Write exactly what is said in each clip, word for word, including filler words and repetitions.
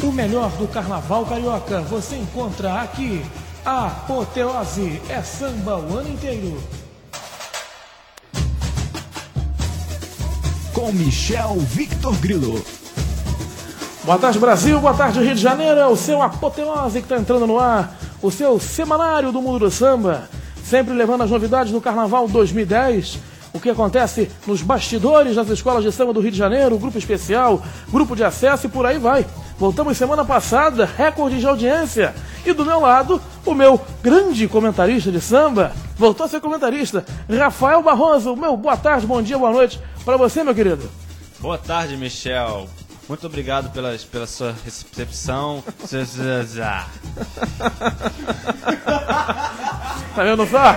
O melhor do carnaval carioca você encontra aqui. A apoteose é samba o ano inteiro. Com Michel Victor Grilo. Boa tarde, Brasil. Boa tarde, Rio de Janeiro. É o seu Apoteose que está entrando no ar. O seu semanário do mundo do samba. Sempre levando as novidades do Carnaval dois mil e dez. O que acontece nos bastidores das escolas de samba do Rio de Janeiro. Grupo especial, grupo de acesso e por aí vai. Voltamos semana passada, recorde de audiência. E do meu lado, o meu grande comentarista de samba. Voltou a ser comentarista, Rafael Barroso. Meu boa tarde, bom dia, boa noite para você, meu querido. Boa tarde, Michel. Muito obrigado pela, pela sua recepção. Tá vendo só?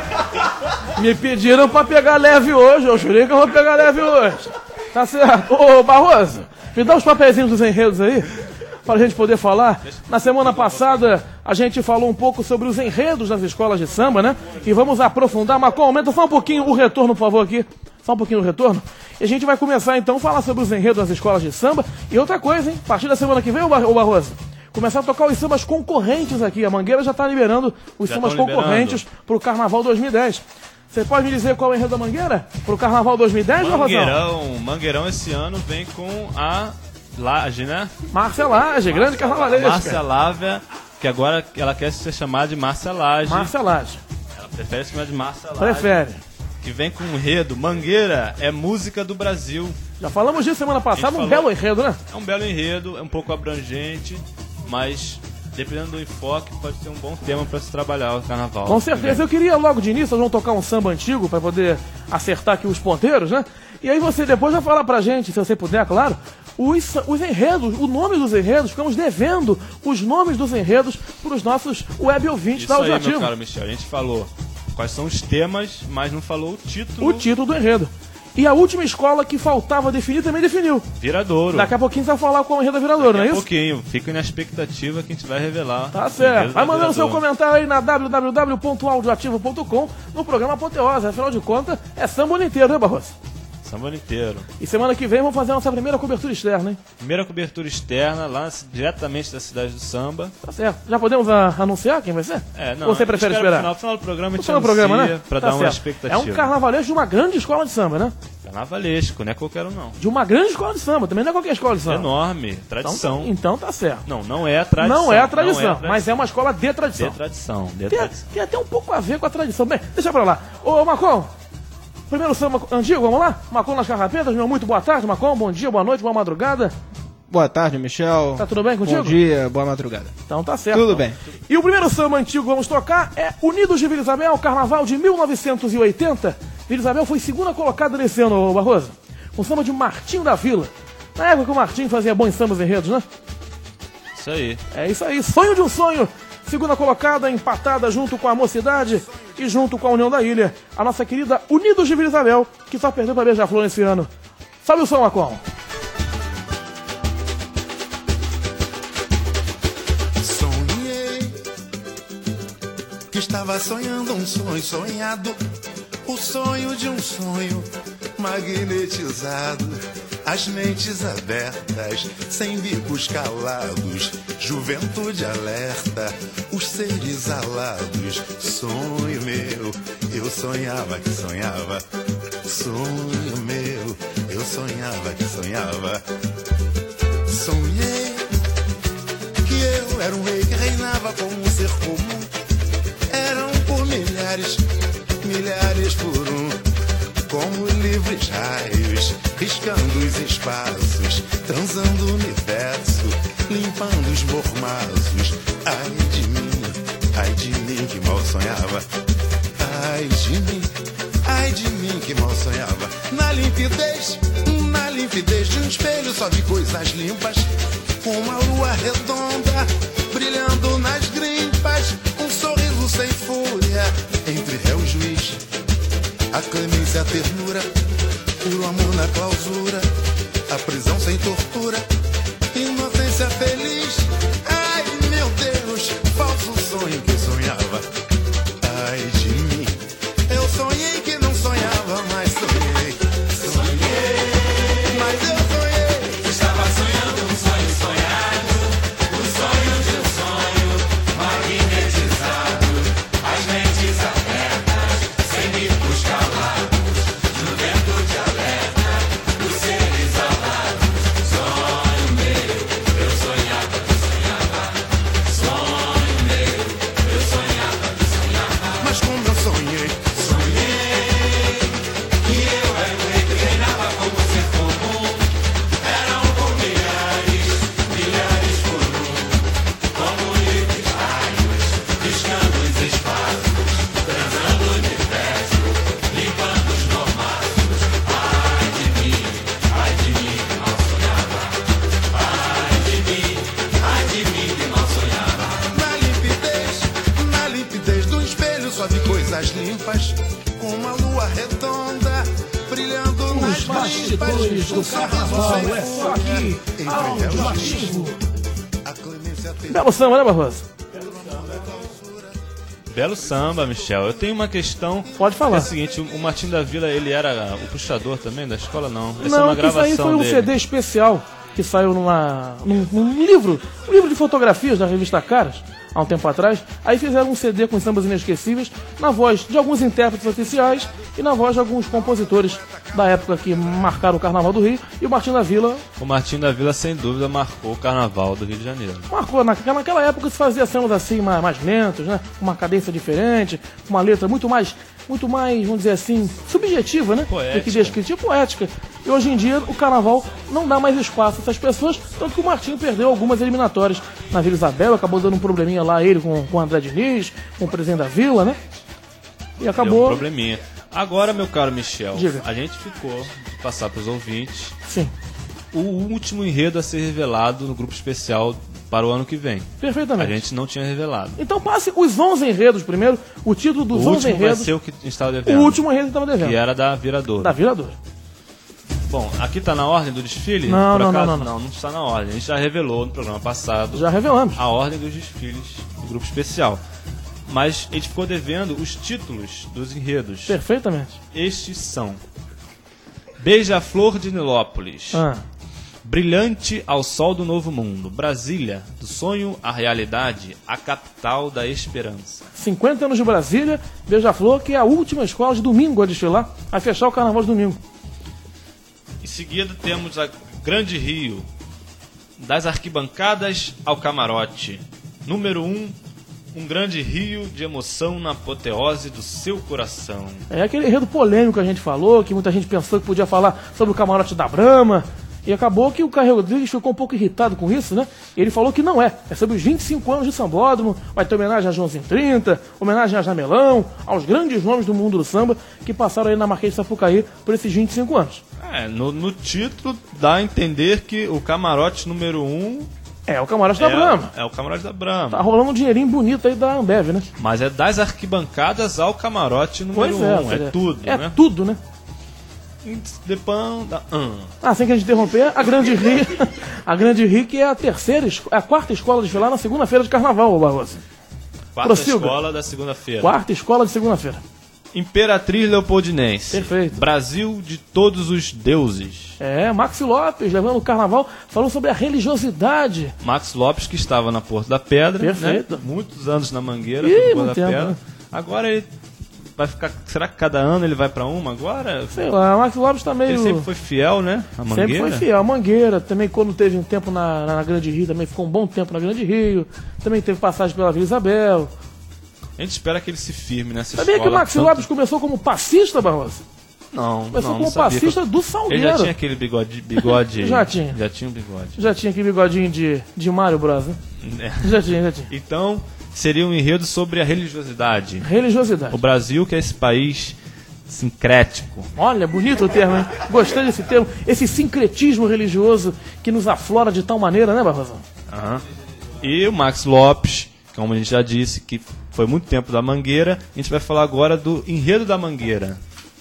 Me pediram pra pegar leve hoje. Eu jurei que eu vou pegar leve hoje. Tá certo. Ô, Barroso, me dá os papeizinhos dos enredos aí, para a gente poder falar. Na semana passada, a gente falou um pouco sobre os enredos das escolas de samba, né? E vamos aprofundar. Marcon, aumenta só um pouquinho o retorno, por favor, aqui. Só um pouquinho o retorno. E a gente vai começar, então, a falar sobre os enredos das escolas de samba. E outra coisa, hein? A partir da semana que vem, ô Barroso, começar a tocar os sambas concorrentes aqui. A Mangueira já está liberando os já sambas concorrentes para o Carnaval dois mil e dez. Você pode me dizer qual é o enredo da Mangueira para o Carnaval dois mil e dez, Mangueirão, Mangueirão esse ano vem com a Laje, né? Márcia Laje, grande carnavalesca. Márcia Lávia, que agora ela quer ser chamada de Márcia Laje. Márcia Laje. Ela prefere ser chamada de Márcia Laje. Prefere. Que vem com um enredo. Mangueira é música do Brasil. Já falamos disso semana passada, um falou, belo enredo, né? É um belo enredo, é um pouco abrangente, mas dependendo do enfoque, pode ser um bom tema para se trabalhar o carnaval. Com certeza. Eu queria logo de início, nós vamos tocar um samba antigo para poder acertar aqui os ponteiros, né? E aí você depois vai falar pra gente, se você puder, claro, os, os enredos, o nome dos enredos, ficamos devendo os nomes dos enredos para os nossos web ouvintes Isso da aí, Audioativo. meu caro Michel, a gente falou quais são os temas, mas não falou o título. O título do enredo. E a última escola que faltava definir também definiu. Viradouro. Daqui a pouquinho você vai falar qual é o enredo da Viradouro, não é isso? Daqui a pouquinho. Fiquem na expectativa que a gente vai revelar. Tá certo. Vai mandando seu comentário aí na w w w ponto audioativo ponto com no programa Apoteose. Afinal de contas, é samba o ano inteiro, né, Barroso? Samba o ano inteiro. E semana que vem vamos fazer a nossa primeira cobertura externa, hein? Primeira cobertura externa, lá diretamente da cidade do samba. Tá certo. Já podemos a, anunciar quem vai ser? É, não. Ou você prefere esperar? No final, final do programa a gente anuncia, programa, né? pra tá dar certo. uma expectativa. É um carnavalesco de uma grande escola de samba, né? Carnavalesco, não é qualquer um, não. De uma grande escola de samba, também não é qualquer escola de samba. Enorme, tradição. Então, então tá certo. Não, não é a tradição. Não é a tradição, não é a tradição. mas é uma escola de tradição. De tradição, de tem, tradição. Tem até um pouco a ver com a tradição. Bem, deixa pra lá. Ô, Marcon, primeiro samba antigo, vamos lá? Marcon nas Carrapetas, meu muito boa tarde, Marcon. Bom dia, boa noite, boa madrugada. Boa tarde, Michel. Tá tudo bem contigo? Bom dia, boa madrugada. Então tá certo. Tudo bem. E o primeiro samba antigo que vamos tocar é Unidos de Vila Isabel, Carnaval de mil novecentos e oitenta. Vila Isabel foi segunda colocada nesse ano, Barroso, com samba de Martinho da Vila. Na época que o Martinho fazia bons sambas enredos, né? Isso aí. É isso aí, Sonho de um Sonho. Segunda colocada, empatada junto com a Mocidade e junto com a União da Ilha. A nossa querida Unidos de Vila Isabel, que só perdeu para Beija-Flor nesse ano. Sabe o som, Marcon? Sonhei que estava sonhando um sonho sonhado, o sonho de um sonho magnetizado, as mentes abertas, sem bicos calados, juventude alerta, os seres alados. Sonho meu, eu sonhava que sonhava. Sonho meu, eu sonhava que sonhava. Sonhei que eu era um rei que reinava como um ser comum. Eram por milhares, milhares por um, como livres raios, riscando os espaços, transando o universo, limpando os mormaços. Ai de mim, ai de mim que mal sonhava. Ai de mim, ai de mim que mal sonhava. Na limpidez, na limpidez de um espelho só vi coisas limpas. Uma lua redonda brilhando nas grimpas, um sorriso sem fúria entre réu e juiz. A clemência, a ternura, puro amor na clausura, a prisão sem tortura, inocência feliz. Ai meu Deus, falso sonho que sonhava. Ai de mim, eu sonhei que não sonhava, mas sonhei. Sonhei, mas eu sonhei. Estava sonhando um sonho sonhado, o limpas, com uma lua redonda brilhando nas Os bastidores do carnaval é só aqui, audioativo. A clemência tem Belo samba, né, Barroso? Belo samba, Michel. Eu tenho uma questão. Pode falar. É o seguinte, o Martinho da Vila, ele era o puxador também da escola, não? Essa é Não, uma isso gravação aí foi um dele. C D especial que saiu numa, num, num livro, um livro de fotografias da revista Caras, há um tempo atrás. Aí fizeram um C D com sambas inesquecíveis, na voz de alguns intérpretes oficiais e na voz de alguns compositores da época que marcaram o Carnaval do Rio. E o Martinho da Vila O Martinho da Vila, sem dúvida, marcou o carnaval do Rio de Janeiro. marcou. Naquela, naquela época se fazia sambas assim, mais, mais lentos, né? Com uma cadência diferente, com uma letra muito mais, muito mais, vamos dizer assim, subjetiva, né? Poética. Do que descritiva, poética. E hoje em dia o Carnaval não dá mais espaço a essas pessoas, tanto que o Martinho perdeu algumas eliminatórias na Vila Isabel, acabou dando um probleminha lá, ele com, com o André Diniz, com o presidente da Vila, né? E Deu um acabou. probleminha. Agora, meu caro Michel, Diga. a gente ficou de passar para os ouvintes Sim, o último enredo a ser revelado no grupo especial para o ano que vem. A perfeitamente. gente não tinha revelado. Então passe os onze enredos primeiro, o título O dos onze último vai enredos. ser o que a gente estava O devendo. último enredo que estava devendo. Que era da Viradouro. Da Virador. Bom, aqui tá na ordem do desfile? Não, Por não, acaso? não, não, não, não está na ordem. A gente já revelou no programa passado Já revelamos. a ordem dos desfiles do grupo especial. Mas a gente ficou devendo os títulos dos enredos. Perfeitamente. Estes são: Beija-Flor de Nilópolis, Ah. Brilhante ao Sol do Novo Mundo, Brasília, do sonho à realidade, a capital da esperança. cinquenta anos de Brasília, Beija-Flor, que é a última escola de domingo a desfilar, a fechar o carnaval de domingo. Em seguida temos a Grande Rio, das arquibancadas ao camarote. Número um, um grande rio de emoção na apoteose do seu coração. É aquele enredo polêmico que a gente falou, que muita gente pensou que podia falar sobre o camarote da Brahma, e acabou que o Caio Rodrigues ficou um pouco irritado com isso, né? E ele falou que não é. É sobre os vinte e cinco anos de Sambódromo, vai ter homenagem a Joãozinho trinta, homenagem a Jamelão, aos grandes nomes do mundo do samba que passaram aí na Marquês de Sapucaí por esses vinte e cinco anos. É, no, no título dá a entender que o camarote número um É o camarote da é, Brahma. é o camarote da Brahma. Tá rolando um dinheirinho bonito aí da Ambev, né? Mas é das arquibancadas ao camarote número Pois é, um. seria- É tudo, é né? tudo, né? Depan da an. Ah, sem que a gente interromper, a Grande Rio, a Grande Rio que é a terceira, esco- a quarta escola de desfilar na segunda-feira de carnaval, ô Barroso. Quarta Prossiga. escola da segunda-feira. Quarta escola de segunda-feira. Imperatriz Leopoldinense. Perfeito. Brasil de todos os deuses. É, Maxi Lopes, levando o carnaval, falou sobre a religiosidade. Max Lopes, que estava na Porto da Pedra. Perfeito. Né? Muitos anos na Mangueira, Ih, foi Porto muito da tempo, Pedra. né? Agora ele vai ficar. Será que cada ano ele vai pra uma agora? Sei lá, Maxi Lopes tá meio... Ele sempre foi fiel, né? A Mangueira. Sempre foi fiel. A Mangueira, também quando teve um tempo na, na Grande Rio, também ficou um bom tempo na Grande Rio. Também teve passagem pela Vila Isabel. A gente espera que ele se firme nessa Sabia que o escola. Maxi tanto- Lopes começou como passista, Barroso? Não, Começou não, como não sabia. passista do Ele Salgueiro. já tinha aquele bigode... bigode Já tinha. Já tinha um bigode. Já tinha aquele bigodinho de, de Mario Bros, né? É. Já tinha, já tinha. Então, seria um enredo sobre a religiosidade. Religiosidade. O Brasil, que é esse país sincrético. Olha, bonito o termo, hein? Gostei desse termo. Esse sincretismo religioso que nos aflora de tal maneira, né, Barrosão? Aham. E o Max Lopes, como a gente já disse, que foi muito tempo da Mangueira. A gente vai falar agora do enredo da Mangueira.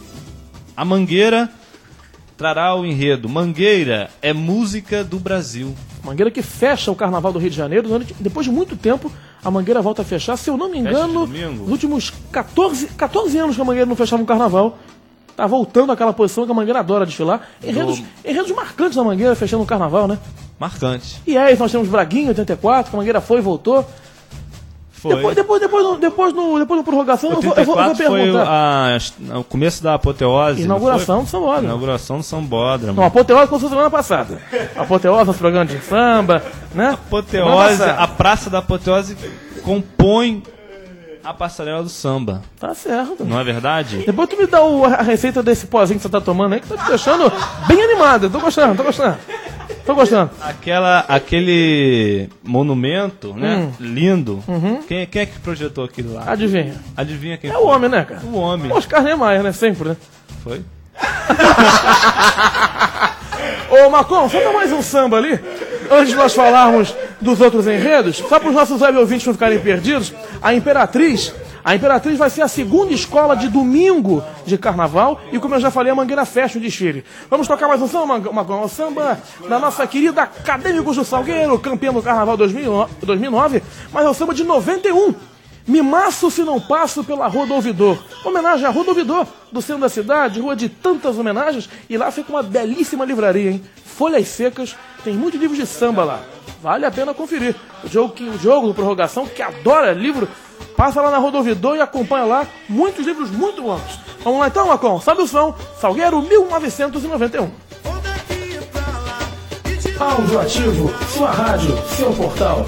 A Mangueira trará o enredo. Mangueira é música do Brasil. Mangueira que fecha o Carnaval do Rio de Janeiro. Depois de muito tempo, a Mangueira volta a fechar. Se eu não me Fecha engano, de domingo? nos últimos catorze, catorze anos que a Mangueira não fechava um Carnaval. Tá voltando àquela posição que a Mangueira adora desfilar. Enredos, enredos marcantes da Mangueira fechando o Carnaval, né? Marcante. E aí nós temos Braguinha, oitenta e quatro, que a Mangueira foi e voltou. Foi. Depois, depois, depois, no- depois, no, depois da prorrogação, O eu vou, eu vou, eu vou trinta e quatro foi perguntar. a- o começo da apoteose. não Inauguração foi? do Sambódromo. Inauguração do Sambódromo. Não, a apoteose começou semana passada. A apoteose nos programas de samba, né? Semana Apoteose, passada. a Praça da Apoteose compõe a passarela do samba. Tá certo. Não é verdade? Depois tu me dá o- a receita desse pozinho que você tá tomando aí, que tá te deixando bem animado. Eu tô gostando, tô gostando. Tô gostando. Aquela, aquele monumento, né? Hum. Lindo. Quem, quem é que projetou aquilo lá? Adivinha. Adivinha quem É foi? o homem, né, cara? O homem. Oscar Niemeyer, né? Sempre, né? Foi? Ô, Macon, só dá mais um samba ali. Antes de nós falarmos dos outros enredos, só para os nossos web ouvintes não ficarem perdidos, a Imperatriz, A Imperatriz vai ser a segunda escola de domingo de carnaval e, como eu já falei, a Mangueira fecha o desfile. Vamos tocar mais um samba, um samba da nossa querida Acadêmicos do Salgueiro, campeão do carnaval dois mil e nove, mas é o samba de noventa e um. Me maço se não passo pela Rua do Ouvidor. Homenagem à Rua do Ouvidor, do centro da cidade, rua de tantas homenagens, e lá fica uma belíssima livraria, hein? Folhas secas, tem muitos livros de samba lá. Vale a pena conferir. O jogo, que, o jogo do Prorrogação, que adora livro, passa lá na Rua do Ouvidor e acompanha lá muitos livros muito bons. Vamos lá então, Macon. Sabe o som? Salgueiro mil novecentos e noventa e um. Áudio ativo, sua rádio, seu portal.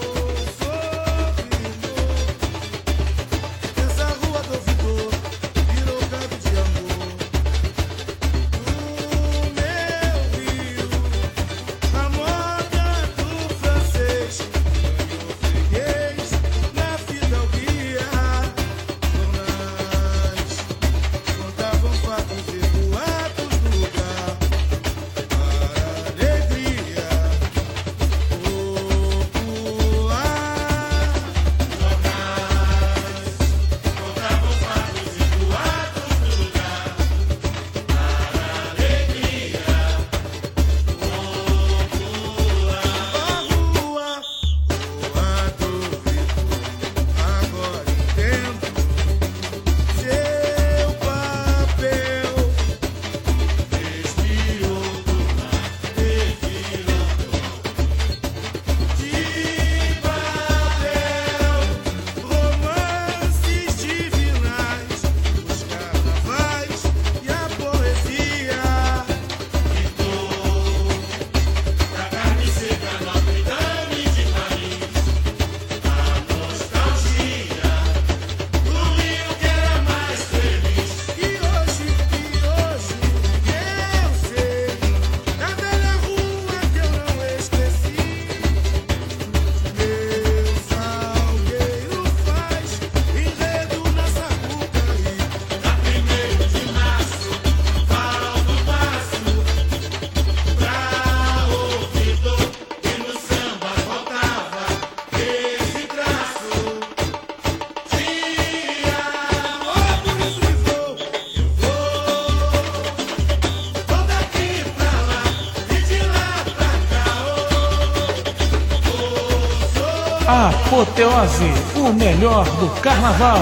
Apoteose, o melhor do carnaval.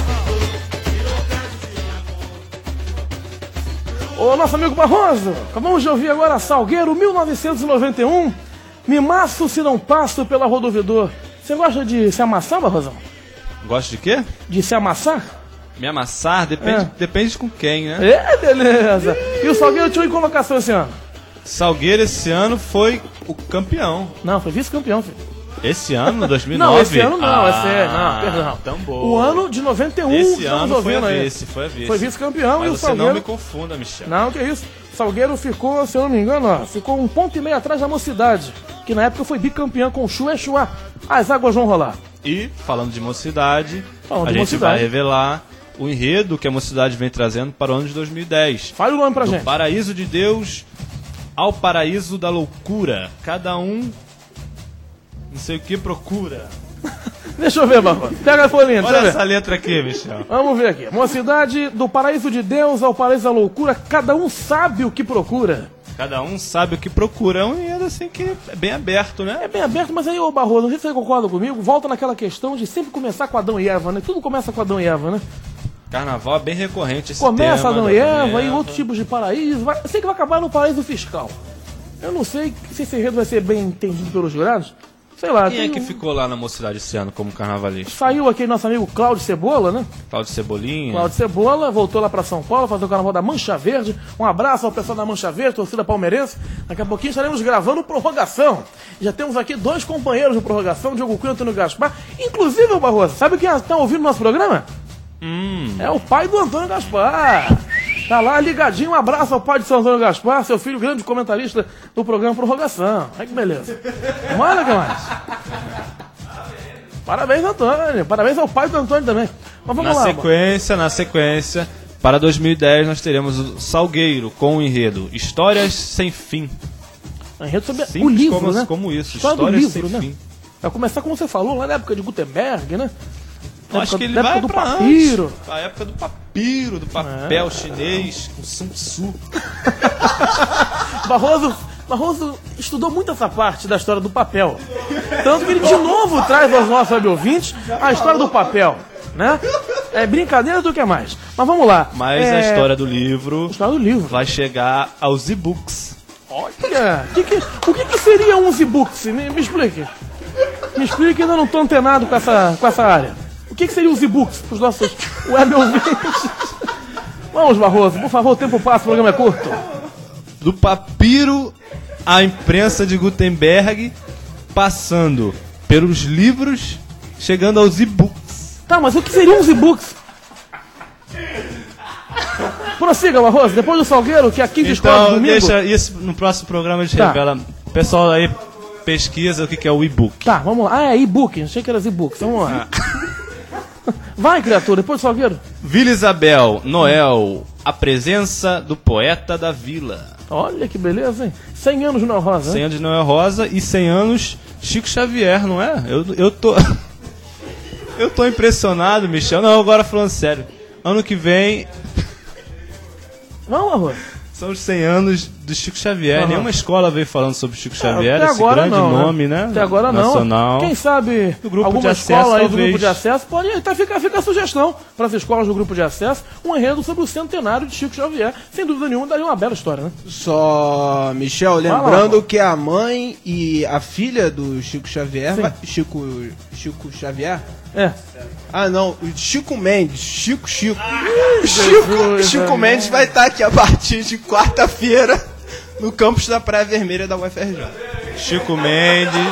Ô, nosso amigo Barroso, acabamos de ouvir agora Salgueiro mil novecentos e noventa e um. Me maço se não passo pela Rua do Ouvidor. Você gosta de se amassar, Barrosão? Gosta de quê? De se amassar? Me amassar? Depende, É. depende com quem, né? É, beleza. E o Salgueiro tinha em convocação esse ano? Salgueiro esse ano foi o campeão. Não, foi vice-campeão, filho. Esse ano, dois mil e nove? Não, esse ano não, ah, esse é, não, perdão. Tão boa. O ano de noventa e um, Esse estamos ano foi a ouvindo aí. vice, foi a vice. Foi vice-campeão Mas e o você Salgueiro... não me confunda, Michel. Não, que isso. Salgueiro ficou, se eu não me engano, ó, ficou um ponto e meio atrás da Mocidade, que na época foi bicampeão com o Chua e Chua. As águas vão rolar. E, falando de mocidade, Falando a de gente mocidade. vai revelar o enredo que a mocidade vem trazendo para o ano de dois mil e dez. Fale o nome pra Do gente. paraíso de Deus ao paraíso da loucura. Cada um não sei o que procura. Deixa eu ver, Barroso. Pega a folhinha, deixa Olha eu ver. essa letra aqui, Michel. Vamos ver aqui. Mocidade, do paraíso de Deus ao paraíso da loucura, cada um sabe o que procura. Cada um sabe o que procura. É um enredo assim que é bem aberto, né? É bem aberto, mas aí, ô Barroso, não sei se você concorda comigo, volta naquela questão de sempre começar com Adão e Eva, né? Tudo começa com Adão e Eva, né? Carnaval é bem recorrente esse Começa tema. Adão da e Eva e Eva. outros tipos de paraíso. Vai, eu sei que vai acabar no paraíso fiscal. Eu não sei se esse enredo vai ser bem entendido pelos jurados. Sei lá. Quem é tem que um- ficou lá na mocidade esse ano como carnavalista? Saiu aquele nosso amigo Cláudio Cebola, né? Cláudio Cebolinha? Cláudio Cebola voltou lá pra São Paulo fazer o carnaval da Mancha Verde. Um abraço ao pessoal da Mancha Verde, torcida palmeirense. Daqui a pouquinho estaremos gravando Prorrogação. Já temos aqui dois companheiros de Prorrogação, Diogo Cunha e Antônio Gaspar. Inclusive, o Barroso, sabe quem está ouvindo nosso programa? Hum. É o pai do Antônio Gaspar. Tá lá ligadinho, um abraço ao pai de São Antônio Gaspar, seu filho grande comentarista do programa Prorrogação. Olha que beleza. Olha que mais. Parabéns, Antônio. Parabéns ao pai do Antônio também. Mas vamos Na lá. sequência, na sequência, para dois mil e dez nós teremos o Salgueiro com o enredo Histórias Sem Fim. mano. Enredo sobre Simples o livro, como, né? como isso, História do Histórias livro, Sem né? Fim. Vai começar como você falou, lá na época de Gutenberg, né? Eu acho época- que ele da vai época do pra papiro. antes. A época do papiro, do papel É. chinês, com Sun Tzu. Barroso, Barroso estudou muito essa parte da história do papel. Tanto que ele de novo traz aos nossos web ouvintes a história do papel, né? É brincadeira do que mais. Mas vamos lá. Mas É, a história do livro a história do livro. vai chegar aos e-books. Olha, que que- o que, que seria um e-books? Me, me explique. Me explique, ainda não estou antenado com essa, com essa área. O que, que seria os e-books para os nossos web ouvintes? Vamos, Barroso, por favor, o tempo passa, o programa é curto. Do papiro à imprensa de Gutenberg, passando pelos livros, chegando aos e-books. Tá, mas o que seriam os e-books? Prossiga, Barroso, depois do Salgueiro, que aqui discorre Então, domingo. deixa isso no próximo programa, a gente Tá. revela. O pessoal aí pesquisa o que que é o e-book. Tá, vamos lá. Ah, é e-book, achei que era e-books, vamos lá. Vai, criatura, depois do Salgueiro. Vila Isabel, Noel, a presença do poeta da vila. Olha que beleza, hein? cem anos no Rosa, cem hein? anos de Noel Rosa e cem anos Chico Xavier, não é? Eu, eu tô. Eu tô impressionado, Michel. Não, agora falando sério. Ano que vem Vamos, Barroso. são os cem anos do Chico Xavier. Aham. Nenhuma escola veio falando sobre Chico Xavier, Até esse agora grande não, nome, né? Até agora não. Nacional. Quem sabe Do grupo alguma de acesso, escola aí do talvez. grupo de acesso pode até ficar, fica a sugestão para as escolas do grupo de acesso, um enredo sobre o centenário de Chico Xavier. Sem dúvida nenhuma, daria uma bela história, né? Só, Michel, lá, lembrando pô. que a mãe e a filha do Chico Xavier, Sim. vai- Chico, Chico Xavier? É. Ah, não, o Chico Mendes, Chico Chico. Jesus, Chico, Chico amém. Mendes vai estar aqui a partir de quarta-feira no campus da Praia Vermelha da U F R J. Chico Mendes.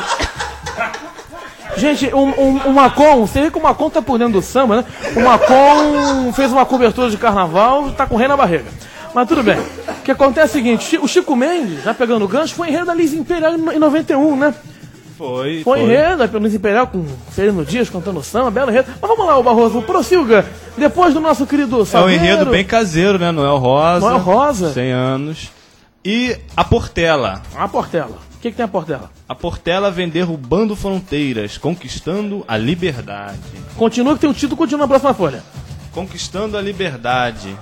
Gente, um, um, o Macon, você vê que o Macon tá por dentro do samba, né? O Macon fez uma cobertura de carnaval, tá com o rei na barriga. Mas tudo bem. O que acontece é o seguinte, Chi- o Chico Mendes, já pegando o gancho, foi enredo da Liz Imperial em noventa e um, né? Foi. Foi enredo da Liz Imperial com Sereno Dias cantando samba, belo enredo. Mas vamos lá, o Barroso, prossiga. Depois do nosso querido É um Salgueiro. enredo bem caseiro, né? Noel Rosa. Noel Rosa. cem anos. E a Portela. A Portela. O que, que tem a Portela? A Portela vem derrubando fronteiras, conquistando a liberdade. Continua que tem o título, continua na próxima folha. Conquistando a liberdade.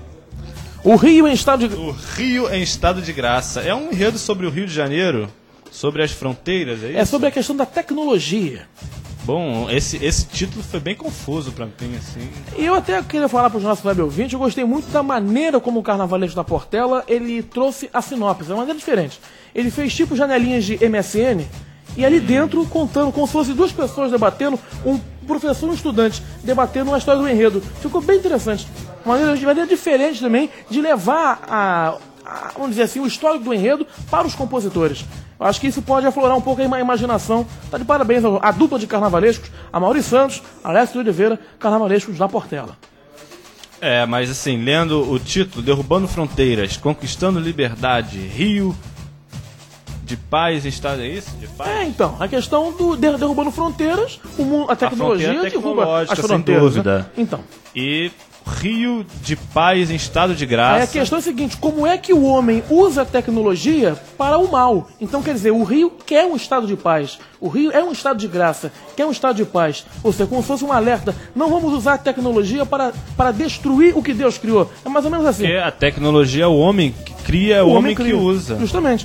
O Rio em estado de... O Rio em estado de graça. É um enredo sobre o Rio de Janeiro? Sobre as fronteiras, é isso? É sobre a questão da tecnologia. Bom, esse, esse título foi bem confuso pra mim, assim. E eu até queria falar para os nossos web ouvintes, eu gostei muito da maneira como o Carnavalesco da Portela, ele trouxe a sinopse, de uma maneira diferente. Ele fez tipo janelinhas de M S N, e ali dentro, contando, como se fossem duas pessoas debatendo, um professor e um estudante debatendo uma história do enredo. Ficou bem interessante. Uma maneira, de maneira diferente também de levar a, a, vamos dizer assim, o histórico do enredo para os compositores. Eu acho que isso pode aflorar um pouco a ima- imaginação. Tá de parabéns à dupla de carnavalescos, a Mauri Santos, Alessio de Oliveira, carnavalescos da Portela. É, mas assim, lendo o título, Derrubando Fronteiras, Conquistando Liberdade, Rio de Paz, Estado, é isso? De paz? É, então, a questão do der- derrubando fronteiras, o mundo, a tecnologia fronteira derruba as tecnológica, sem fronteiras. dúvida. Né? Então, E Rio de Paz em estado de aí graça. a questão é a seguinte, como é que o homem usa a tecnologia para o mal? Então, quer dizer, o Rio quer um estado de paz, o Rio é um estado de graça, quer um estado de paz. Ou seja, como se fosse um alerta, não vamos usar a tecnologia para, para destruir o que Deus criou. É mais ou menos assim. Porque a tecnologia é o homem que cria, é o, homem, que cria. usa. Justamente.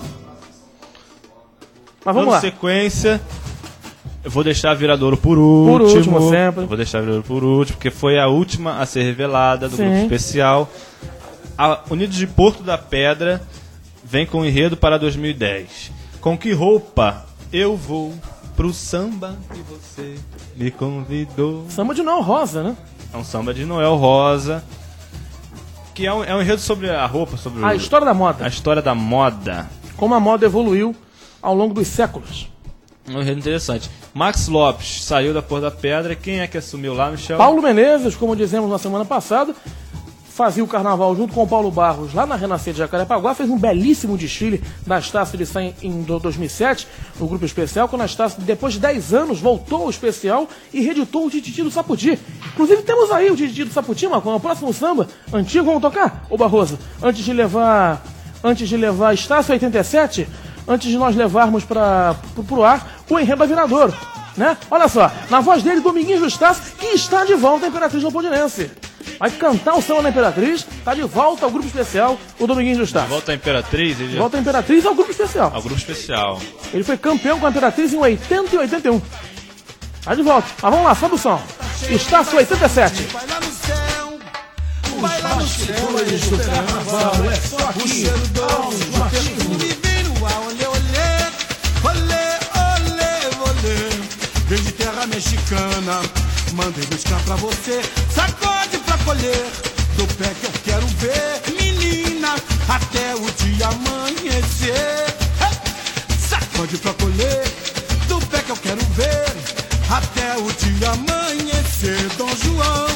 Mas vamos Dando lá. sequência, eu vou deixar a Viradouro por último. Por último, sempre. Eu vou deixar a Viradouro por último, porque foi a última a ser revelada do Sim. grupo especial. A Unidos de Porto da Pedra vem com o enredo para dois mil e dez. Com que roupa eu vou pro samba que você me convidou? Samba de Noel Rosa, né? É um samba de Noel Rosa, que é um, é um enredo sobre a roupa, sobre A o- história da moda. a história da moda. Como a moda evoluiu ao longo dos séculos. Um enredo interessante. Max Lopes saiu da Cor da Pedra. Quem é que assumiu lá, Michel? Paulo Menezes, como dizemos na semana passada, fazia o carnaval junto com o Paulo Barros lá na Renascer de Jacarepaguá, fez um belíssimo desfile da Estácio de Sá em, em do- dois mil e sete, no grupo especial, quando a Estácio, depois de dez anos, voltou ao especial e reeditou o Tititi do Saputi. Inclusive temos aí o Tititi do Saputi, Marcão, o próximo samba antigo, vamos tocar, ô Barroso, antes de levar, antes de levar Estácio oitenta e sete, antes de nós levarmos para pro ar o enredo da Viradouro. né? Olha só, na voz dele, Dominguinhos Justaço, que está de volta à Imperatriz Leopoldinense. Vai cantar o samba na Imperatriz, tá de volta ao grupo especial, o Dominguinhos Justaço. De volta à Imperatriz? Ele... De volta à Imperatriz ao grupo especial. Ao grupo especial. Ele foi campeão com a Imperatriz em oitenta e oitenta e um. Tá de volta. Mas vamos lá, sobe o som. Estácio oitenta e sete. Vai lá no céu, vai lá no céu. do carnaval é só O aqui. cheiro doce do perfume vem no ar. Olê, olê, olê, olê, olê. Vem de terra mexicana, mandei buscar pra você. Sacode pra colher, do pé que eu quero ver. Menina, até o dia amanhecer. Sacode pra colher, do pé que eu quero ver. Até o dia amanhecer. Dom João,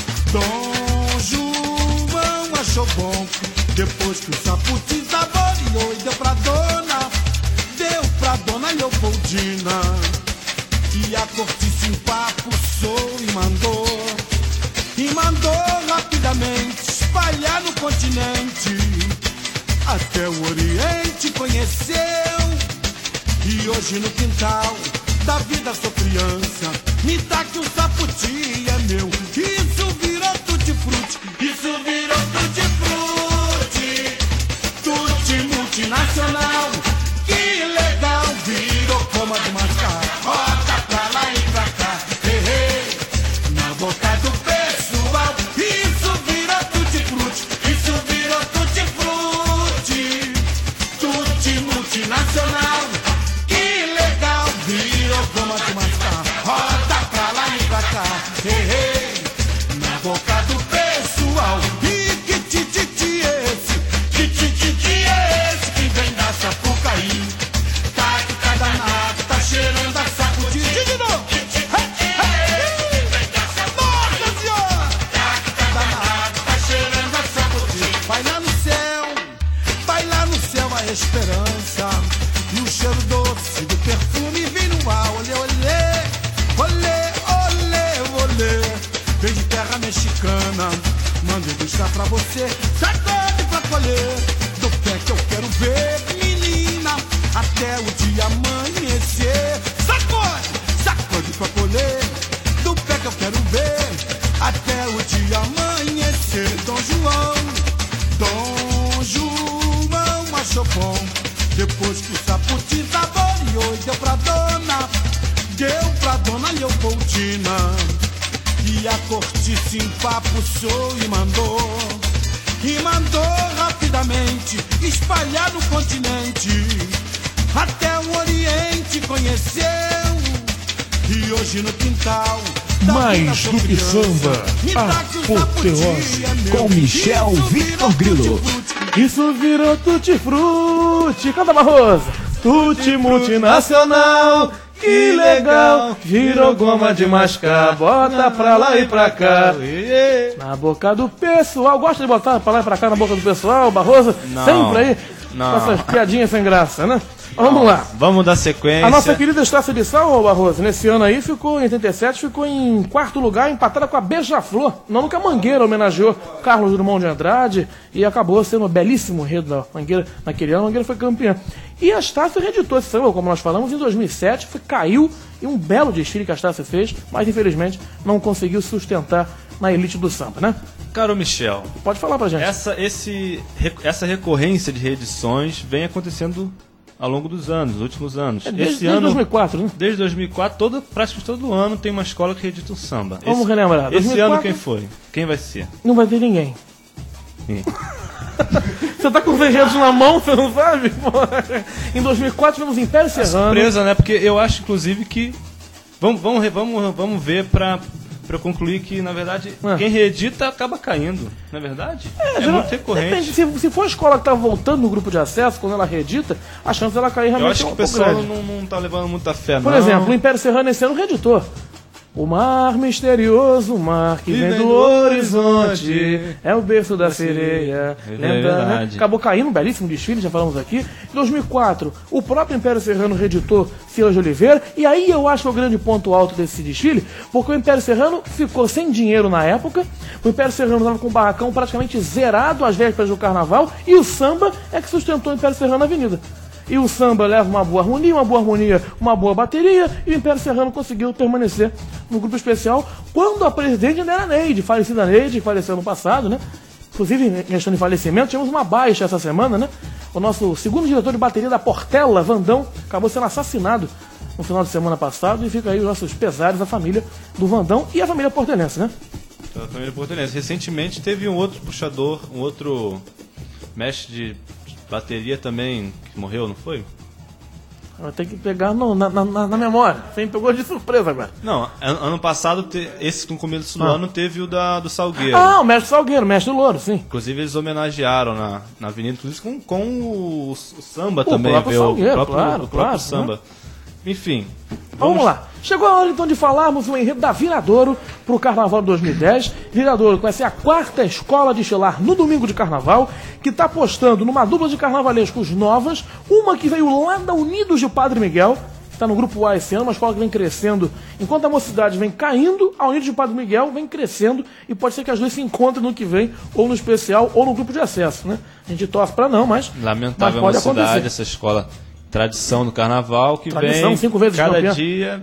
Dom João achou bom. Depois que o sapo desaboreou e deu pra dona, deu pra dona Leopoldina. E a cortiça empapuçou e mandou, e mandou rapidamente espalhar no continente. Até o Oriente conheceu. E hoje no quintal da vida sou criança, me dá que o saputi é meu. Isso virou tutti-frutti, isso virou tutti-frutti, tutti multinacional. Que legal, virou coma de mascar. Roda pra lá e pra cá, hey, hey, na boca do pessoal. Isso virou tutti-frutti, isso virou tutti-frutti, tutti multinacional. Que legal, virou goma de mascar. Roda pra lá e pra cá, hey, hey, na boca do pessoal. E que tititi é esse? Que tititi é esse que vem da Sapucaí? Tá que tá danado, tá cheirando a saco de de novo. Nossa senhora! Tá que tá danado, tá cheirando a saco de. Vai lá no céu, vai lá no céu a esperança. E o cheiro doce do perfume vem no ar. Olê, olê, olê, olê, olê. Vem de terra mexicana, mandei buscar pra você. Sacode pra colher, do pé que eu quero ver. Menina, até o dia amanhecer. Sacode, sacode pra colher, do pé que eu quero ver. Até o dia amanhecer. Dom João, Dom João achou bom. Depois que o saputi saboreou e deu pra dona, deu pra dona Leopoldina. E a cortiça empapuçou e mandou, e mandou rapidamente espalhar no continente. Até o Oriente conheceu. E hoje no quintal da Mais vida sou do que criança, samba, me dá que o apoteose, saputi é meu. com Michel Isso Victor virou Grilo. tutti-frutti. Isso virou tutti-frutti. Canta, Barroso. Tutti multinacional. Que legal. Virou goma de mascar. Bota pra lá e pra cá. Na boca do pessoal. Gosta de botar pra lá e pra cá na boca do pessoal, Barroso? Não. Sempre aí. Não. Com essas piadinhas sem graça, né? Mas vamos lá. Vamos dar sequência. A nossa querida Estácia de Sal, ô Barroso, nesse ano aí ficou, em oitenta e sete, ficou em quarto lugar, empatada com a Beija-Flor. Não que a Mangueira homenageou Carlos Drummond de Andrade e acabou sendo um belíssimo enredo da Mangueira. Naquele ano, a Mangueira foi campeã. E a Estácia reeditou esse samba, como nós falamos, em dois mil e sete, foi, caiu em um belo desfile que a Estácia fez, mas infelizmente não conseguiu sustentar na elite do samba, né? Caro Michel, Pode falar pra gente. essa, esse, essa recorrência de reedições vem acontecendo ao longo dos anos, dos últimos anos. É desde, Esse desde ano, dois mil e quatro, né? desde dois mil e quatro, todo, praticamente todo ano tem uma escola que reedita um samba. Vamos esse, relembrar. Esse dois mil e quatro, ano quem foi? Quem vai ser? Não vai ter ninguém. Sim. Você tá com os enredos na mão, você não sabe? Em dois mil e quatro tivemos Império Serrano. Surpresa, né? Porque eu acho, inclusive, que... Vamos, vamos, re- vamos, vamos ver pra, pra eu concluir que, na verdade, Ah. quem reedita acaba caindo. Não é verdade? É, geral- muito recorrente. Depende, se, se for a escola que tá voltando no grupo de acesso, quando ela reedita, a chance dela cair Eu realmente acho é que um o pouco pessoal grande. não, não tá levando muita fé, Por não. exemplo, o Império Serrano esse ano reeditou. O mar misterioso, o mar que Que vem vem do do horizonte, horizonte, é o berço da sereia. É Lembra, né? verdade. Acabou caindo um belíssimo desfile, já falamos aqui. Em dois mil e quatro, o próprio Império Serrano reeditou Silas de Oliveira, e aí eu acho que é o grande ponto alto desse desfile, porque o Império Serrano ficou sem dinheiro na época, o Império Serrano estava com o barracão praticamente zerado às vésperas do carnaval, e o samba é que sustentou o Império Serrano na avenida. E o samba leva uma boa harmonia, uma boa harmonia, uma boa bateria, e o Império Serrano conseguiu permanecer no grupo especial quando a presidente ainda era Neide, falecida Neide, que faleceu no passado, né? Inclusive, em questão de falecimento, tivemos uma baixa essa semana, né? O nosso segundo diretor de bateria da Portela, Vandão, acabou sendo assassinado no final de semana passado, e fica aí os nossos pesares à família do Vandão e a família portelense, né? A família portelense. Recentemente teve um outro puxador, um outro mestre de bateria também que morreu, não foi? Vai ter que pegar no, na, na, na memória. Você me pegou de surpresa agora. Não, an ano passado, te, esse no começo do Ah. ano, teve o da, do Salgueiro. Ah, o mestre Salgueiro, o mestre do Louro, sim. Inclusive eles homenagearam na, na avenida, inclusive com, com o, o samba O também, próprio veio Salgueiro, o próprio, claro, o próprio claro, samba. né? Enfim, Vamos lá. Chegou a hora então de falarmos do enredo da Viradouro para o Carnaval de dois mil e dez. Viradouro, que vai ser a quarta escola de estilar no domingo de Carnaval, que está apostando numa dupla de carnavalescos novas, uma que veio lá da Unidos de Padre Miguel, que está no grupo A esse ano, uma escola que vem crescendo. Enquanto a mocidade vem caindo, a Unidos de Padre Miguel vem crescendo, e pode ser que as duas se encontrem no que vem, ou no especial, ou no grupo de acesso, né? A gente torce para não, mas, lamentável mas pode mocidade, acontecer. essa escola tradição do carnaval que Tradição, vem cinco vezes cada campeã. dia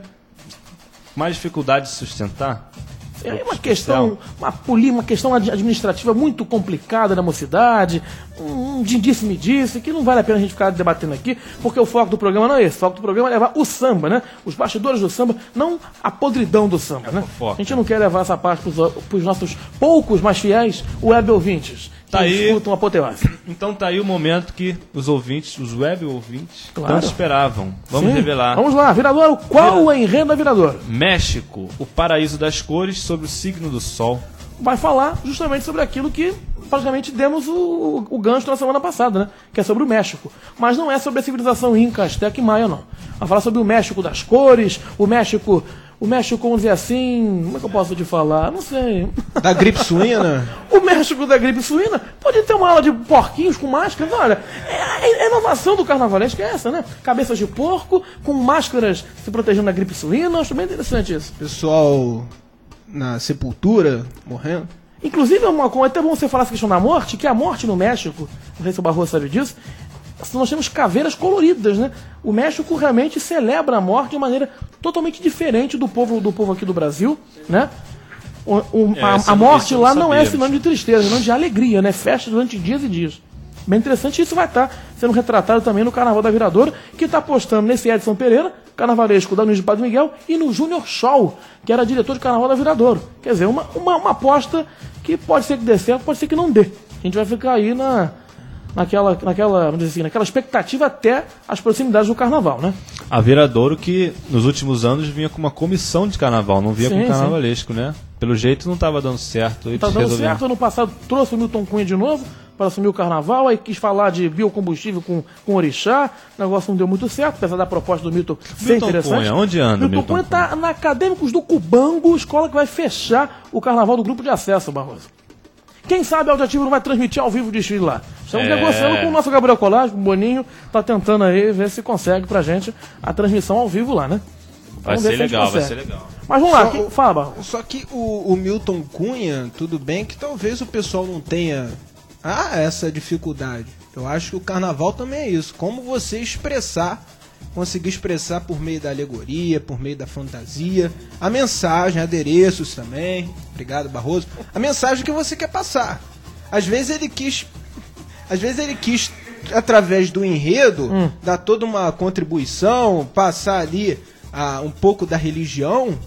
mais dificuldade de sustentar. É uma questão, uma, poli- uma questão ad- administrativa muito complicada na mocidade, um disse-me disse, que não vale a pena a gente ficar debatendo aqui, porque o foco do programa não é esse. O foco do programa é levar o samba, né? Os bastidores do samba, não a podridão do samba, né? fofoca. A gente não quer levar essa parte para os nossos poucos, mas fiéis web ouvintes, que Tá aí. escutam a apoteose. Então tá aí o momento que os ouvintes, os web ouvintes, Claro. tanto esperavam. Vamos Sim. revelar. Vamos lá, Viradouro, qual o enredo da Viradouro? México, o paraíso das cores sobre o signo do sol. Vai falar justamente sobre aquilo que praticamente demos o, o, o gancho na semana passada, né? Que é sobre o México. Mas não é sobre a civilização Inca, Azteca e Maia, não. Vai falar sobre o México das cores, o México, o México, vamos dizer assim, como é que eu posso te falar? Não sei. Da gripe suína? O México da gripe suína pode ter uma aula de porquinhos com máscaras. Olha, é a inovação do carnavalesco é essa, né? Cabeças de porco com máscaras se protegendo da gripe suína. Eu acho bem interessante isso. Pessoal na sepultura, morrendo. Inclusive, é uma coisa, até bom você falar essa questão da morte, que a morte no México, não sei se o Barroso sabe disso, nós temos caveiras coloridas, né? O México realmente celebra a morte de maneira totalmente diferente do povo, do povo aqui do Brasil, né? O, o- É, a, isso a eu- morte isso eu lá não não é sabia, sinônimo de tristeza, é sinônimo de alegria, né? Festa durante dias e dias. Bem interessante, isso vai estar sendo retratado também no Carnaval da Viradouro, que está apostando nesse Edson Pereira, carnavalesco da Unidos de Padre Miguel, e no Júnior Shaw, que era diretor de Carnaval da Viradouro. Quer dizer, uma, uma, uma aposta que pode ser que dê certo, pode ser que não dê. A gente vai ficar aí na, naquela, naquela, vamos dizer assim, naquela expectativa até as proximidades do Carnaval, né? A Viradouro que nos últimos anos vinha com uma comissão de carnaval, não vinha Sim, com carnavalesco, né? Pelo jeito não estava dando certo. Eles Tá dando resolveram- certo, ano passado trouxe o Milton Cunha de novo para assumir o Carnaval, aí quis falar de biocombustível com, com orixá, o negócio não deu muito certo, apesar da proposta do Milton ser Milton interessante. Cunha, onde anda Milton, Milton Cunha está na Acadêmicos do Cubango, escola que vai fechar o Carnaval do Grupo de Acesso, Barroso. Quem sabe a Auditivo não vai transmitir ao vivo o desfile lá. Estamos É. negociando com o nosso Gabriel Colage, com o Boninho, tá tentando aí ver se consegue pra gente a transmissão ao vivo lá, né? Vai Vamos ver ser se a gente legal, vai consegue. ser legal. Mas vamos lá, Só que- o- fala, Barroso. Só que o, o Milton Cunha, tudo bem que talvez o pessoal não tenha ah, essa dificuldade. Eu acho que o carnaval também é isso. Como você expressar, conseguir expressar por meio da alegoria, por meio da fantasia, a mensagem, adereços também. Obrigado, Barroso. A mensagem que você quer passar. Às vezes ele quis. Às vezes ele quis, através do enredo, Hum. dar toda uma contribuição, passar ali ah, um pouco da religião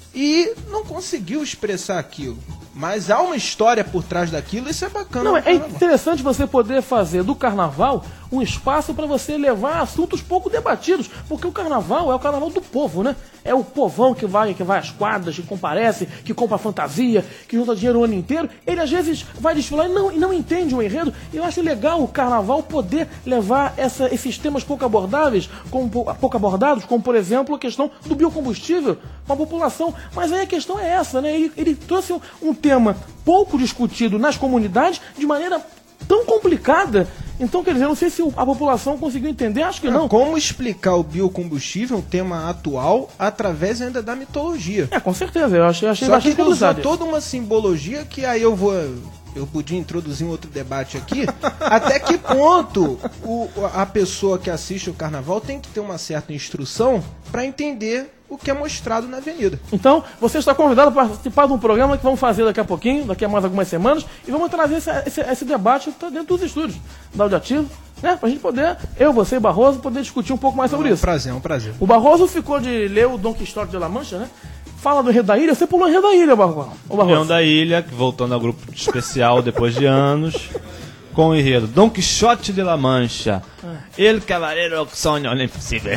e não conseguiu expressar aquilo. Mas há uma história por trás daquilo, isso é bacana. Não, no é carnaval. interessante você poder fazer do carnaval um espaço para você levar assuntos pouco debatidos, porque o carnaval é o carnaval do povo, né? É o povão que vai, que vai às quadras, que comparece, que compra fantasia, que junta dinheiro o ano inteiro. Ele às vezes vai desfilar e não, e não entende o enredo. E eu acho legal o carnaval poder levar essa, esses temas pouco abordáveis, como, pouco abordados, como por exemplo a questão do biocombustível com a população. Mas aí a questão é essa, né? Ele, ele trouxe um, um tema pouco discutido nas comunidades de maneira tão complicada. Então, quer dizer, eu não sei se a população conseguiu entender, acho que não. Como explicar o biocombustível, um tema atual, através ainda da mitologia? É, com certeza, eu achei, achei Só que bastante ele usou complicado. toda uma simbologia que aí eu vou eu podia introduzir um outro debate aqui, até que ponto o, a pessoa que assiste o carnaval tem que ter uma certa instrução para entender o que é mostrado na avenida. Então, você está convidado para participar de um programa que vamos fazer daqui a pouquinho, daqui a mais algumas semanas, e vamos trazer esse, esse, esse debate dentro dos estúdios da Audioativo, né? Pra gente poder, eu, você e Barroso, poder discutir um pouco mais sobre É um isso. prazer, é um prazer. O Barroso ficou de ler o Dom Quixote de La Mancha, né? Fala do Enredo da Ilha, você pulou o Enredo da Ilha, Barroso. O Leão Barroso. da Ilha, que voltando ao grupo especial depois de anos, com o enredo Dom Quixote de La Mancha, El Cavaleiro que sonha impossível.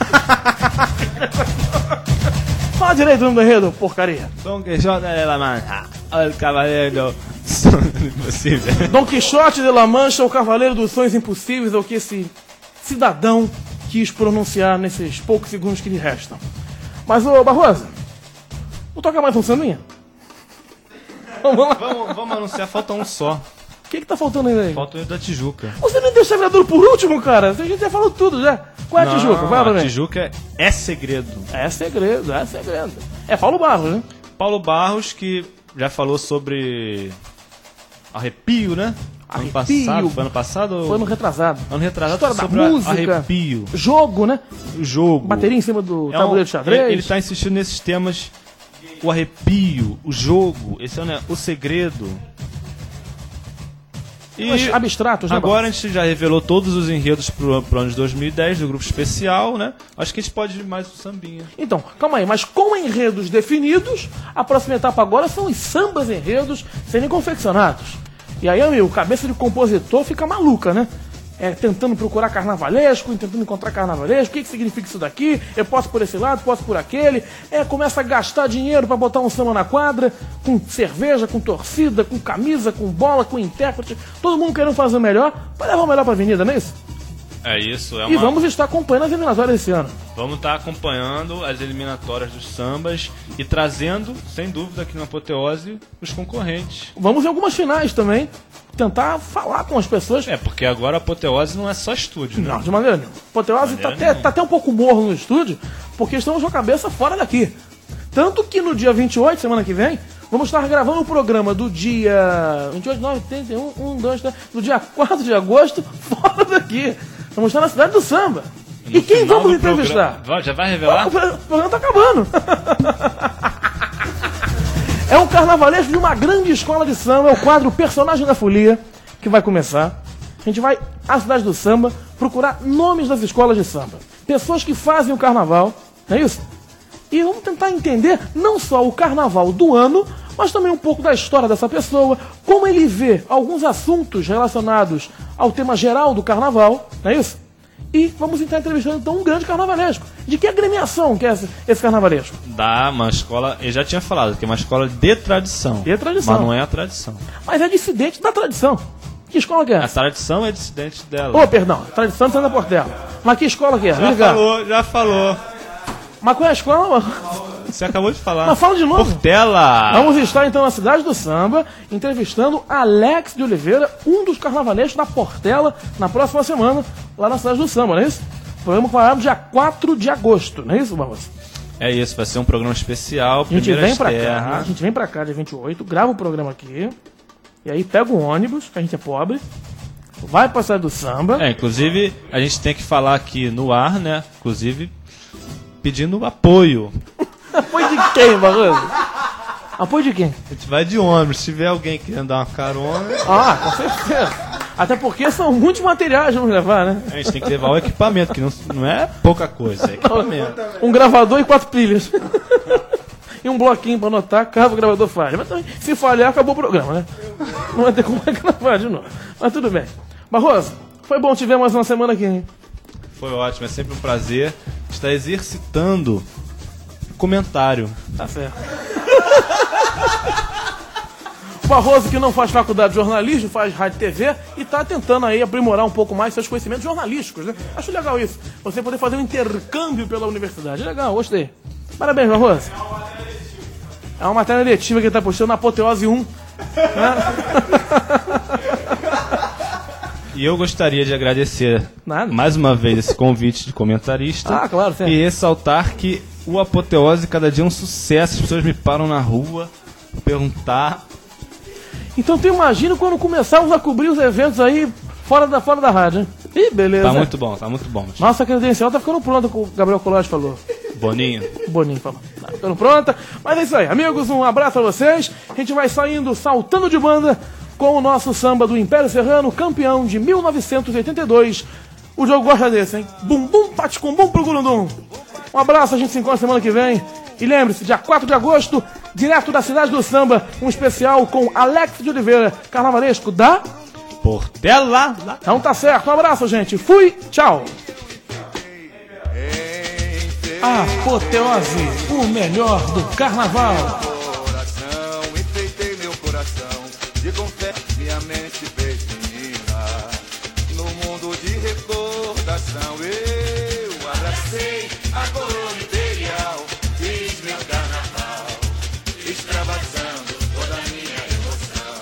Fala direito o nome do enredo, porcaria. Dom Quixote de La Mancha, El Cavaleiro que sonha impossível. Dom Quixote de La Mancha, o Cavaleiro dos Sonhos Impossíveis, é o que esse cidadão quis pronunciar nesses poucos segundos que lhe restam. Mas, ô Barroso, não toca mais um sambinha? Vamos lá. Vamos, vamos anunciar, falta um só. O que que tá faltando ainda aí? Falta o da Tijuca. Você não deixa a vereador por último, cara? A gente já falou tudo, já. Qual é a Tijuca? Vai pra a mim. Tijuca é segredo. É segredo, é segredo. É Paulo Barros, né? Paulo Barros, que já falou sobre arrepio, né? Ano Arrepio. passado, foi ano passado? ou- Foi ano retrasado. Ano retrasado História da sobre a- música. arrepio. Jogo, né? O jogo. Bateria em cima do É um- tabuleiro de xadrez. Ele, ele tá insistindo nesses temas. O arrepio, o jogo, esse é o, né, o segredo. E Mas abstratos, né? agora a gente já revelou todos os enredos pro, pro ano de dois mil e dez, do grupo especial, né? Acho que a gente pode ir mais o sambinha. Então, calma aí, mas com enredos definidos, a próxima etapa agora são os sambas enredos serem confeccionados. E aí, amigo, cabeça de compositor fica maluca, né? É, tentando procurar carnavalesco, tentando encontrar carnavalesco, o que, que significa isso daqui? Eu posso por esse lado, posso por aquele. É, começa a gastar dinheiro pra botar um samba na quadra, com cerveja, com torcida, com camisa, com bola, com intérprete, todo mundo querendo fazer o melhor, pra levar o melhor pra avenida, não é isso? É isso, é E vamos estar acompanhando as eliminatórias esse ano. Vamos estar acompanhando as eliminatórias dos sambas e trazendo, sem dúvida, aqui na Apoteose, os concorrentes. Vamos em algumas finais também, tentar falar com as pessoas. É, porque agora a Apoteose não é só estúdio, né? Não, de maneira nenhuma. Apoteose tá maneira até, nenhuma. tá até um pouco morno no estúdio, porque estamos com a cabeça fora daqui. Tanto que no dia vinte e oito, semana que vem, vamos estar gravando o programa do dia vinte e oito, nove, trinta e um, um, dois, três, do dia quatro de agosto, fora daqui. Vamos estar na cidade do samba. E No quem final vamos do entrevistar? programa- Vai, já vai revelar? O programa tá acabando. É um carnavalesco de uma grande escola de samba, é o quadro Personagem da Folia, que vai começar. A gente vai à cidade do samba procurar nomes das escolas de samba. Pessoas que fazem o carnaval, não é isso? E vamos tentar entender não só o carnaval do ano, mas também um pouco da história dessa pessoa, como ele vê alguns assuntos relacionados ao tema geral do carnaval, não é isso? E vamos estar entrevistando então um grande carnavalesco. De que agremiação que é esse, esse carnavalesco? Dá uma escola, eu já tinha falado, que é uma escola de tradição. De tradição. Mas não é a tradição. Mas é dissidente da tradição. Que escola que é A essa? tradição é dissidente dela. Ô, perdão, tradição de Santa Portela. Mas que escola que é? já Obrigado. falou, já falou. Mas qual é a escola, mano? Você acabou de falar. Mas fala de novo. Portela! Vamos estar então na cidade do samba, entrevistando Alex de Oliveira, um dos carnavalescos da Portela, na próxima semana, lá na cidade do samba, não é isso? O programa vai no dia quatro de agosto, não é isso, Barroso? É isso, vai ser um programa especial. A gente primeira vem pra externa. cá, a gente vem pra cá dia vinte e oito, grava o programa aqui, e aí pega o ônibus, que a gente é pobre, vai pra cidade do samba. É, inclusive, a gente tem que falar aqui no ar, né? Inclusive, pedindo apoio. Apoio de quem, Barroso? Apoio de quem? A gente vai de ônibus. Se tiver alguém querendo dar uma carona, Ah, com certeza. Até porque são muitos materiais que vamos levar, né? a gente tem que levar o equipamento, que não, não é pouca coisa, é equipamento. Um gravador e quatro pilhas. E um bloquinho pra anotar caso o gravador falhe. Mas também, se falhar, acabou o programa, né? Não vai ter como gravar de novo. Mas tudo bem. Barroso, foi bom te ver mais uma semana aqui, hein? Foi ótimo, é sempre um prazer estar exercitando o comentário. Tá certo. O Barroso, que não faz faculdade de jornalismo, faz rádio e T V e tá tentando aí aprimorar um pouco mais seus conhecimentos jornalísticos, né? Acho legal isso. Você poder fazer um intercâmbio pela universidade. Legal, gostei. Parabéns, Barroso. É uma matéria letiva que ele tá postando na Apoteose um. Né? E eu gostaria de agradecer Nada. mais uma vez esse convite de comentarista. Ah, claro, sempre. E ressaltar que o Apoteose cada dia é um sucesso. As pessoas me param na rua perguntar. Então tu imagina quando começarmos a cobrir os eventos aí fora da, fora da rádio, hein? Ih, beleza. Tá muito bom, tá muito bom. Nossa credencial tá ficando pronta, como o Gabriel Colage falou. Boninho. Boninho falou. Tá ficando pronta. Mas é isso aí, amigos, um abraço pra vocês. A gente vai saindo saltando de banda com o nosso samba do Império Serrano, campeão de mil novecentos e oitenta e dois. O jogo gosta desse, hein? Bum, bum, pate com bum pro gulundum. Um abraço, a gente se encontra semana que vem. E lembre-se, dia quatro de agosto, direto da Cidade do Samba, um especial com Alex de Oliveira, carnavalesco da... Portela. Então tá certo, um abraço, gente. Fui, tchau. Apoteose, o melhor do carnaval. Coração, enfeitei meu coração de confete, minha mente fez menina. No mundo de recordação, eu abracei a coroa imperial, fiz meu carnaval, extravasando toda a minha emoção.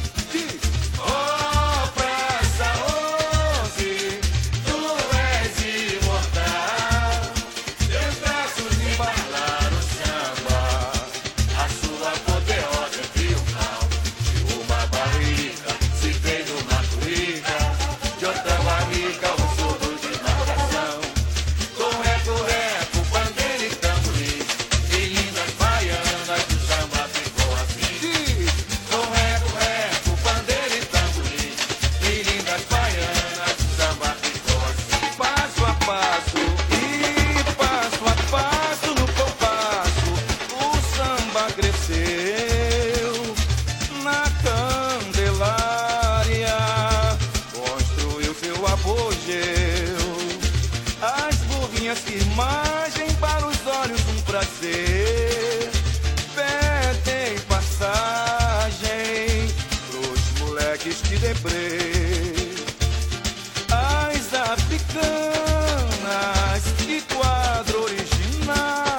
Oh, Praça onze, tu és imortal. Teus braços embalaram o samba, a sua apoteose é triunfal. De uma barriga se fez uma corrida, de outra barriga um surdo de marcação. Com reco-reco, pandeiro e tamborim, e lindas baianas do samba ficou assim. Com reco-reco, pandeiro e tamborim, e lindas baianas do samba ficou assim. Passo a passo e passo a passo no compasso, o samba cresceu na Candelária, construiu seu apogeu. As burrinhas que imagem para os olhos um prazer, pedem passagem pros moleques que deprê. As africanas, que quadro original.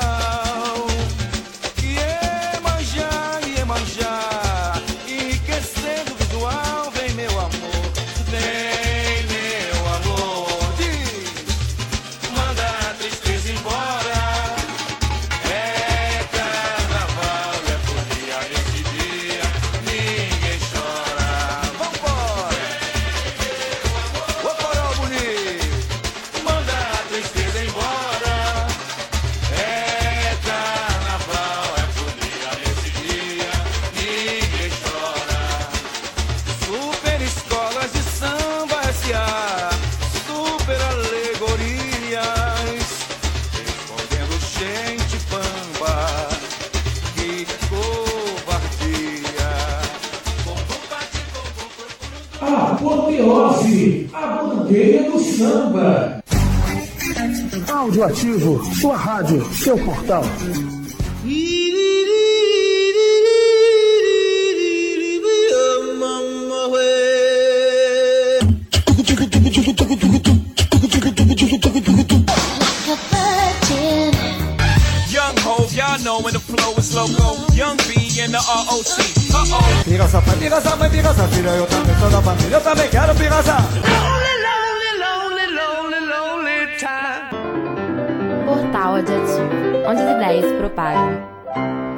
Iemanjá, Iemanjá, enriquecendo o visual. Vem meu amor, vem meu amor. Diz, manda a tristeza embora. É carnaval, é folia nesse dia, ninguém chora. Vambora! Ô Coral bonito, manda a tristeza embora. É carnaval, é folia nesse dia, ninguém chora. Super escolas de samba S A, super alegorias, respondendo gente bamba, que covardia. Apoteose, a bandeira do samba. Áudio Ativo, sua rádio, seu portal. Young Hov, y'all know when the flow is loco. Young B and the R O C. Uh-oh. Pirosa, pai, pirosa, mãe, pirosa, filha, eu também sou da família, eu também quero pirosa. Portal Audiativo, onde as ideias se propagam.